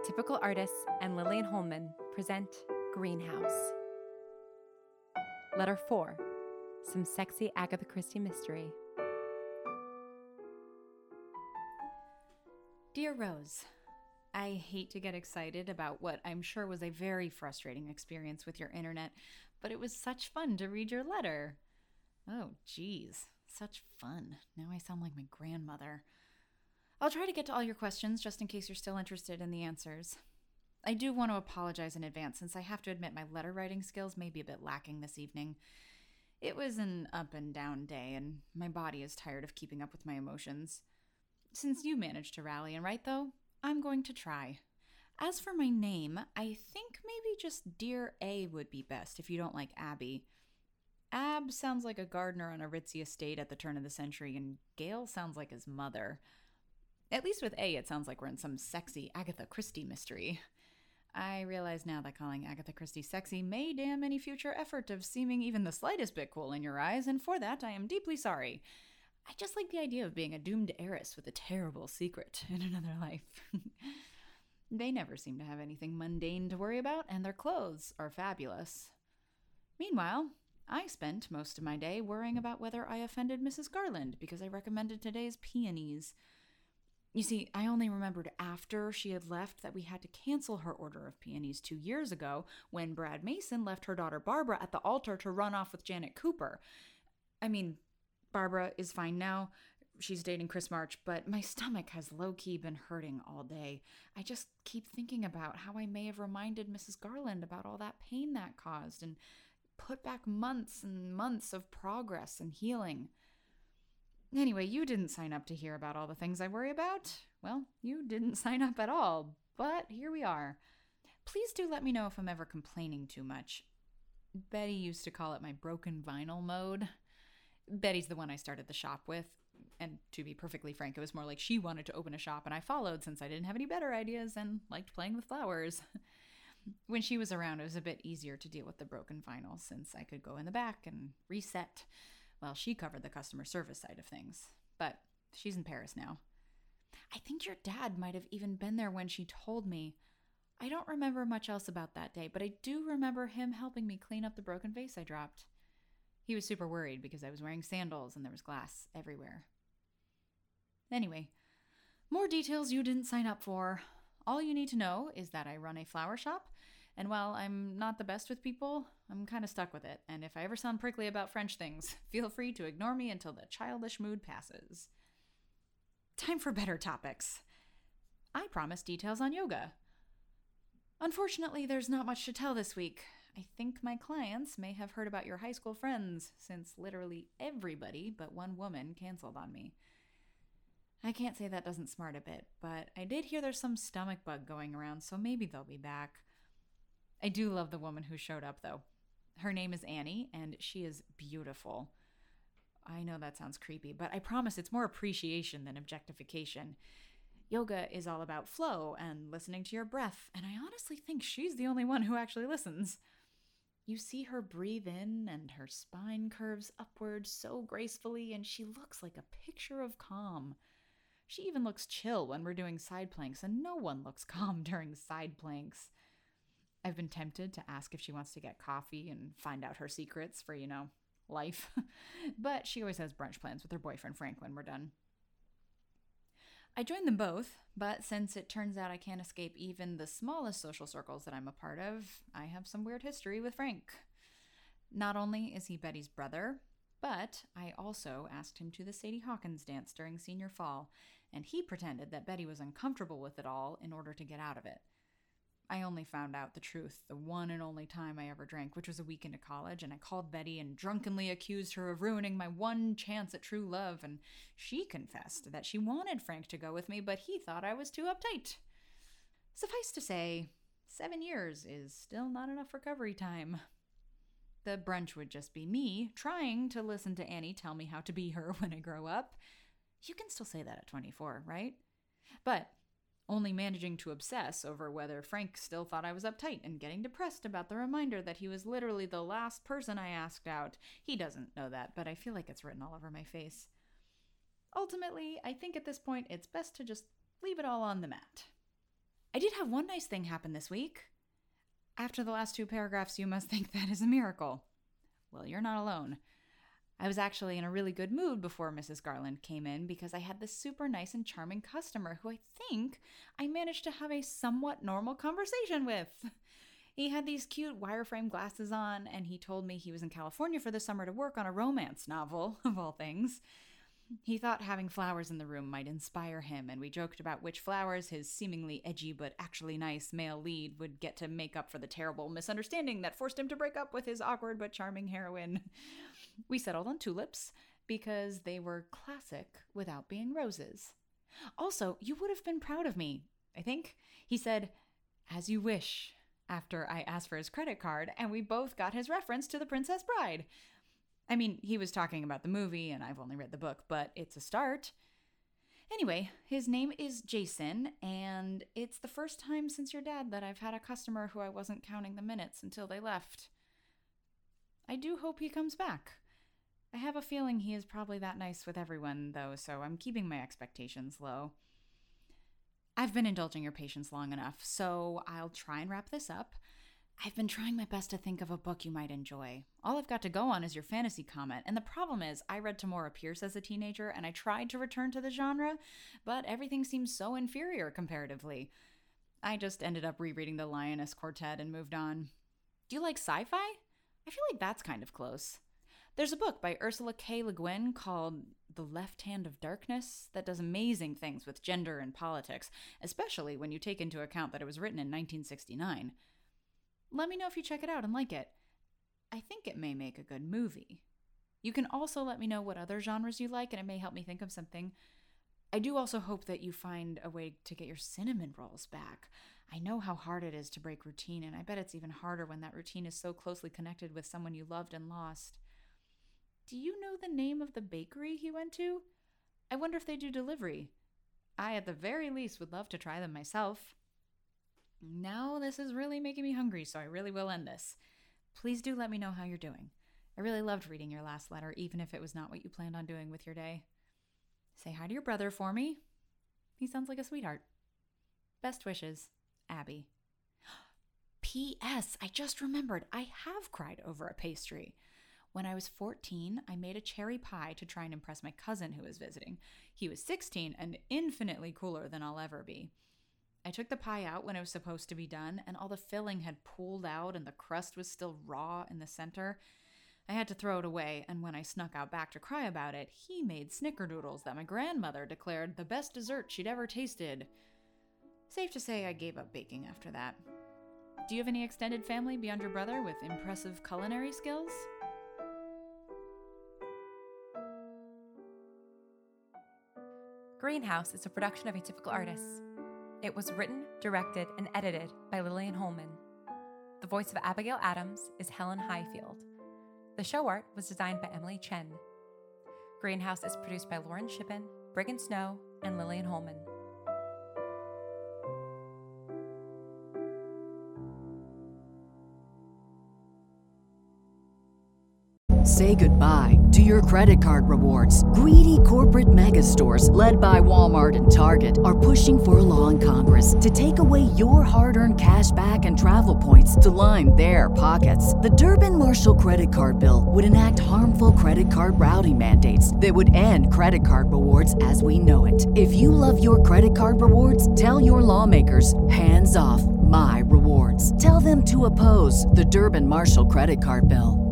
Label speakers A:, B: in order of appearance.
A: Atypical Artists and Lillian Holman present Greenhouse. Letter 4. Some sexy Agatha Christie mystery.
B: Dear Rose, I hate to get excited about what I'm sure was a very frustrating experience with your internet, but it was such fun to read your letter. Oh, geez, such fun. Now I sound like my grandmother. I'll try to get to all your questions just in case you're still interested in the answers. I do want to apologize in advance since I have to admit my letter writing skills may be a bit lacking this evening. It was an up and down day, and my body is tired of keeping up with my emotions. Since you managed to rally and write, though, I'm going to try. As for my name, I think maybe just Dear A would be best if you don't like Abby. Ab sounds like a gardener on a ritzy estate at the turn of the century, and Gail sounds like his mother. At least with A, it sounds like we're in some sexy Agatha Christie mystery. I realize now that calling Agatha Christie sexy may damn any future effort of seeming even the slightest bit cool in your eyes, and for that I am deeply sorry. I just like the idea of being a doomed heiress with a terrible secret in another life. They never seem to have anything mundane to worry about, and their clothes are fabulous. Meanwhile, I spent most of my day worrying about whether I offended Mrs. Garland because I recommended today's peonies. You see, I only remembered after she had left that we had to cancel her order of peonies 2 years ago when Brad Mason left her daughter Barbara at the altar to run off with Janet Cooper. I mean, Barbara is fine now. She's dating Chris March, but my stomach has low-key been hurting all day. I just keep thinking about how I may have reminded Mrs. Garland about all that pain that caused and put back months and months of progress and healing. Anyway, you didn't sign up to hear about all the things I worry about. Well, you didn't sign up at all, but here we are. Please do let me know if I'm ever complaining too much. Betty used to call it my broken vinyl mode. Betty's the one I started the shop with, and to be perfectly frank, it was more like she wanted to open a shop and I followed since I didn't have any better ideas and liked playing with flowers. When she was around, it was a bit easier to deal with the broken vinyl since I could go in the back and reset. Well, she covered the customer service side of things, but she's in Paris now. I think your dad might have even been there when she told me. I don't remember much else about that day, but I do remember him helping me clean up the broken vase I dropped. He was super worried because I was wearing sandals and there was glass everywhere. Anyway, more details you didn't sign up for. All you need to know is that I run a flower shop, and while I'm not the best with people, I'm kind of stuck with it, and if I ever sound prickly about French things, feel free to ignore me until the childish mood passes. Time for better topics. I promised details on yoga. Unfortunately, there's not much to tell this week. I think my clients may have heard about your high school friends, since literally everybody but one woman canceled on me. I can't say that doesn't smart a bit, but I did hear there's some stomach bug going around, so maybe they'll be back. I do love the woman who showed up, though. Her name is Annie, and she is beautiful. I know that sounds creepy, but I promise it's more appreciation than objectification. Yoga is all about flow and listening to your breath, and I honestly think she's the only one who actually listens. You see her breathe in, and her spine curves upward so gracefully, and she looks like a picture of calm. She even looks chill when we're doing side planks, and no one looks calm during side planks. I've been tempted to ask if she wants to get coffee and find out her secrets for, life. But she always has brunch plans with her boyfriend Frank when we're done. I joined them both, but since it turns out I can't escape even the smallest social circles that I'm a part of, I have some weird history with Frank. Not only is he Betty's brother, but I also asked him to the Sadie Hawkins dance during senior fall, and he pretended that Betty was uncomfortable with it all in order to get out of it. I only found out the truth the one and only time I ever drank, which was a week into college, and I called Betty and drunkenly accused her of ruining my one chance at true love, and she confessed that she wanted Frank to go with me, but he thought I was too uptight. Suffice to say, 7 years is still not enough recovery time. The brunch would just be me trying to listen to Annie tell me how to be her when I grow up. You can still say that at 24, right? But only managing to obsess over whether Frank still thought I was uptight and getting depressed about the reminder that he was literally the last person I asked out. He doesn't know that, but I feel like it's written all over my face. Ultimately, I think at this point it's best to just leave it all on the mat. I did have one nice thing happen this week. After the last 2 paragraphs, you must think that is a miracle. Well, you're not alone. I was actually in a really good mood before Mrs. Garland came in because I had this super nice and charming customer who I think I managed to have a somewhat normal conversation with. He had these cute wireframe glasses on, and he told me he was in California for the summer to work on a romance novel, of all things. He thought having flowers in the room might inspire him, and we joked about which flowers his seemingly edgy but actually nice male lead would get to make up for the terrible misunderstanding that forced him to break up with his awkward but charming heroine. We settled on tulips because they were classic without being roses. Also, you would have been proud of me, I think. He said, "As you wish," after I asked for his credit card, and we both got his reference to The Princess Bride. I mean, he was talking about the movie, and I've only read the book, but it's a start. Anyway, his name is Jason, and it's the first time since your dad that I've had a customer who I wasn't counting the minutes until they left. I do hope he comes back. I have a feeling he is probably that nice with everyone, though, so I'm keeping my expectations low. I've been indulging your patience long enough, so I'll try and wrap this up. I've been trying my best to think of a book you might enjoy. All I've got to go on is your fantasy comment, and the problem is I read Tamora Pierce as a teenager, and I tried to return to the genre, but everything seems so inferior comparatively. I just ended up rereading The Lioness Quartet and moved on. Do you like sci-fi? I feel like that's kind of close. There's a book by Ursula K. Le Guin called The Left Hand of Darkness that does amazing things with gender and politics, especially when you take into account that it was written in 1969. Let me know if you check it out and like it. I think it may make a good movie. You can also let me know what other genres you like, and it may help me think of something. I do also hope that you find a way to get your cinnamon rolls back. I know how hard it is to break routine, and I bet it's even harder when that routine is so closely connected with someone you loved and lost. Do you know the name of the bakery he went to? I wonder if they do delivery. I, at the very least, would love to try them myself. Now this is really making me hungry, so I really will end this. Please do let me know how you're doing. I really loved reading your last letter, even if it was not what you planned on doing with your day. Say hi to your brother for me. He sounds like a sweetheart. Best wishes, Abby. P.S. I just remembered, I have cried over a pastry. When I was 14, I made a cherry pie to try and impress my cousin who was visiting. He was 16 and infinitely cooler than I'll ever be. I took the pie out when it was supposed to be done, and all the filling had pooled out and the crust was still raw in the center. I had to throw it away, and when I snuck out back to cry about it, he made snickerdoodles that my grandmother declared the best dessert she'd ever tasted. Safe to say I gave up baking after that. Do you have any extended family beyond your brother with impressive culinary skills?
A: Greenhouse is a production of Atypical Artists. It was written, directed, and edited by Lillian Holman. The voice of Abigail Adams is Helen Highfield. The show art was designed by Emily Chen. Greenhouse is produced by Lauren Shippen, Brigham Snow, and Lillian Holman.
C: Say goodbye to your credit card rewards. Greedy corporate mega stores, led by Walmart and Target, are pushing for a law in Congress to take away your hard-earned cash back and travel points to line their pockets. The Durbin-Marshall credit card bill would enact harmful credit card routing mandates that would end credit card rewards as we know it. If you love your credit card rewards, tell your lawmakers, hands off my rewards. Tell them to oppose the Durbin-Marshall credit card bill.